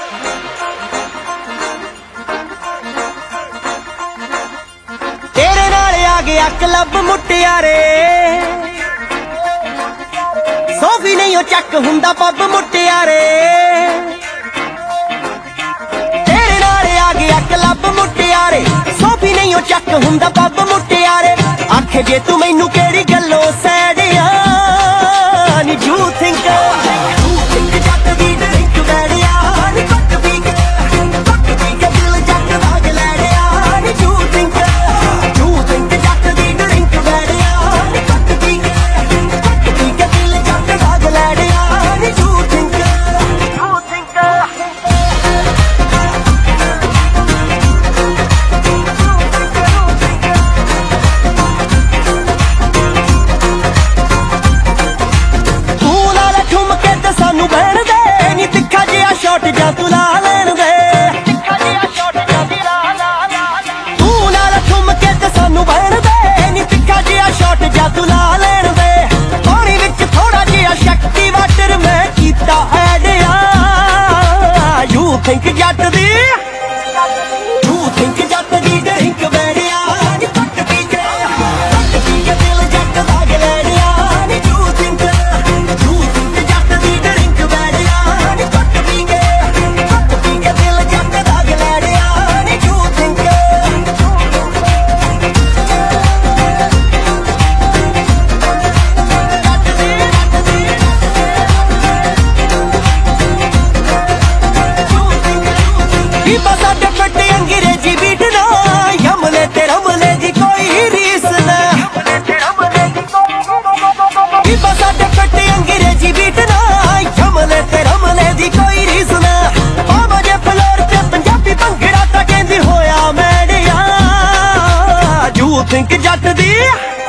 तेरे नाल आ गया क्लब मुटियारे, सोफी नहीं हो चक हुंदा पब मुटियारे। तेरे नाल आ गया क्लब मुटियारे, सोफी नहीं हो चक हुंदा पब मुटियारे। आखे जे तू मैनू केड़ी गल्लों सैडिया नी यू थिंक जट दी ड्रिंक बैठिया नी पट पी के दिल जट दाग लैड़िया नी यू थिंक जट दी ड्रिंक बैठिया नी पट पी के दिल जट दाग लैड़िया नी यू थिंक सानू बहन दे नी तिखा जिहा शॉट जा तू ला लैन दे। तू नाल ठुमके ते सानू बहन दे नी तिखा जिहा शॉट जा तू ला लैन दे। पानी विच थोड़ा जिहा शक्ति वाटर मैं कीता ऐड आ यू थिंक जट दी ड्रिंक बैठिया नी पट पी के दिल जट दाग लैड़िया नी यू थिंक जट दी ड्रिंक बैठिया नी पट पी के दिल जट दाग लैड़िया नी यू थिंक पीपा साडे फटे अंग्रेजी बीट ना यमले ते रमले दी कोई रीस ना। पीपा साडे फटे अंग्रेजी बीट ना यमले ते रमले दी कोई रीस ना। पावा जे फ्लोर ते पंजाबी भंगड़ा तां कहंदी होया मैडिया यू थिंक जट दी